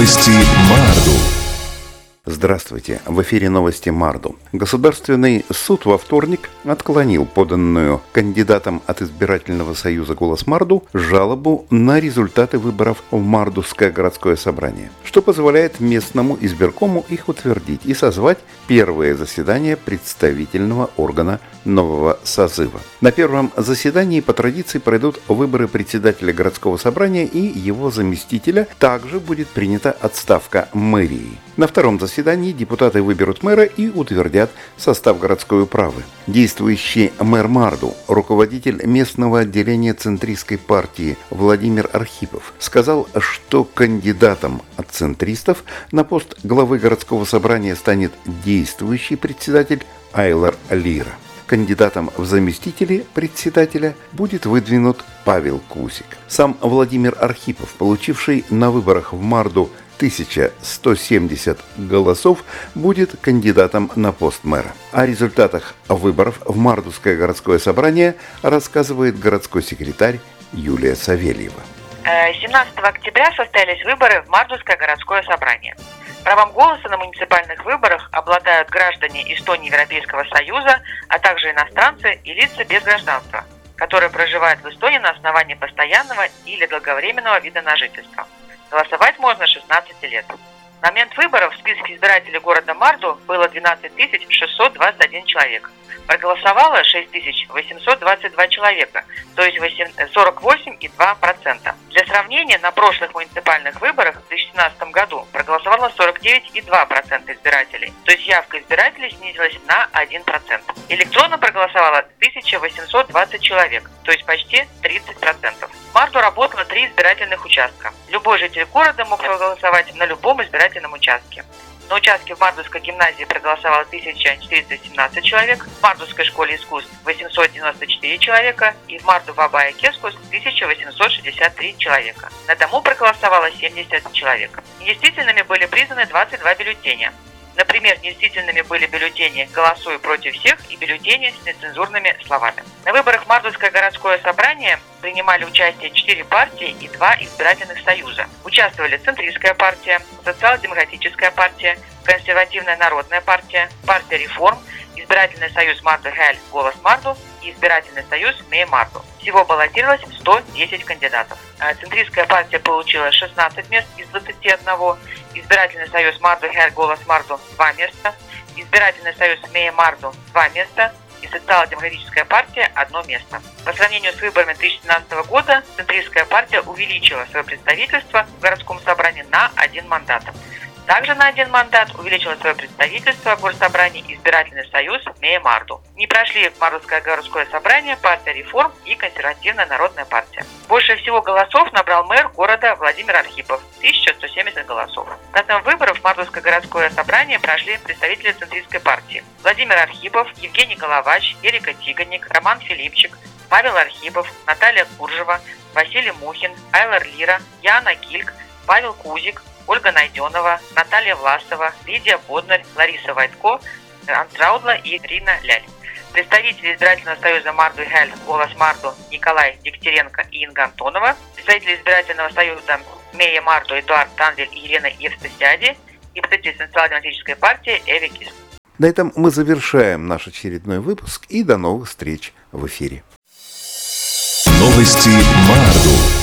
Новости Марду. Здравствуйте! В эфире новости Марду. Государственный суд во вторник отклонил поданную кандидатом от избирательного союза «Голос Марду» жалобу на результаты выборов в Мардовское городское собрание, что позволяет местному избиркому их утвердить и созвать первое заседание представительного органа нового созыва. На первом заседании по традиции пройдут выборы председателя городского собрания и его заместителя. Также будет принята отставка мэрии. На втором заседании депутаты выберут мэра и утвердят состав городской управы. Действующий мэр Марду, руководитель местного отделения центристской партии Владимир Архипов, сказал, что кандидатом от центристов на пост главы городского собрания станет действующий председатель Айлар Лира. Кандидатом в заместители председателя будет выдвинут Павел Кусик. Сам Владимир Архипов, получивший на выборах в Марду 1170 голосов, будет кандидатом на пост мэра. О результатах выборов в Мардовское городское собрание рассказывает городской секретарь Юлия Савельева. 17 октября состоялись выборы в Мардовское городское собрание. Правом голоса на муниципальных выборах обладают граждане из 100 Европейского Союза, а также иностранцы и лица без гражданства, которые проживают в Эстонии на основании постоянного или долговременного вида на жительство. Голосовать можно с 16 лет. На момент выборов в списке избирателей города Марду было 12 621 человек. Проголосовало 6822 человека, то есть 48,2%. Для сравнения, на прошлых муниципальных выборах в 2017 году проголосовало 49,2% избирателей, то есть явка избирателей снизилась на 1%. Электронно проголосовало 1820 человек, то есть почти 30%. В Марду работало 3 избирательных участка. Любой житель города мог проголосовать на любом избирательном участке. На участке в Мардовской гимназии проголосовало 1417 человек, в Мардовской школе искусств 894 человека и в Марду Бабая Кескус 1863 человека. На дому проголосовало 70 человек. Недействительными были признаны 22 бюллетеня. Например, недействительными были бюллетени «Голосую против всех» и бюллетени с нецензурными словами. На выборах в Мардовское городское собрание принимали участие 4 партии и 2 избирательных союза. Участвовали Центристская партия, Социал-демократическая партия, Консервативная народная партия, партия Реформ, Избирательный союз Марду-Хель «Голос Марду» и Избирательный союз Мей Марду. Всего баллотировалось 110 кандидатов. Центристская партия получила 16 мест из 21, Избирательный союз Марду-Хель «Голос Марду» 2 места, Избирательный союз Мей Марду 2 места и Социал-демократическая партия 1 место. По сравнению с выборами 2017 года, Центристская партия увеличила свое представительство в городском собрании на 1 мандат. Также на 1 мандат увеличило свое представительство в горсобрании Избирательный союз Мей Марду. Не прошли в Мардовское городское собрание партия Реформ и Консервативная народная партия. Больше всего голосов набрал мэр города Владимир Архипов – 1170 голосов. На этом выборах в Мардовское городское собрание прошли представители Центристской партии: Владимир Архипов, Евгений Головач, Эрика Тиганик, Роман Филипчик, Павел Архипов, Наталья Куржева, Василий Мухин, Айлар Лира, Яна Кильк, Павел Кузик, Ольга Найденова, Наталья Власова, Лидия Боднарь, Лариса Вайтко, Антраудла и Рина Ляль. Представители избирательного союза Марду-Хель «Голос Марду» Николай Дегтяренко и Инга Антонова, представители избирательного союза Мея Марду Эдуард Танвель и Елена Евстасиади и представители Социал-демократической партии Эви Кис. На этом мы завершаем наш очередной выпуск и до новых встреч в эфире. Новости Марду.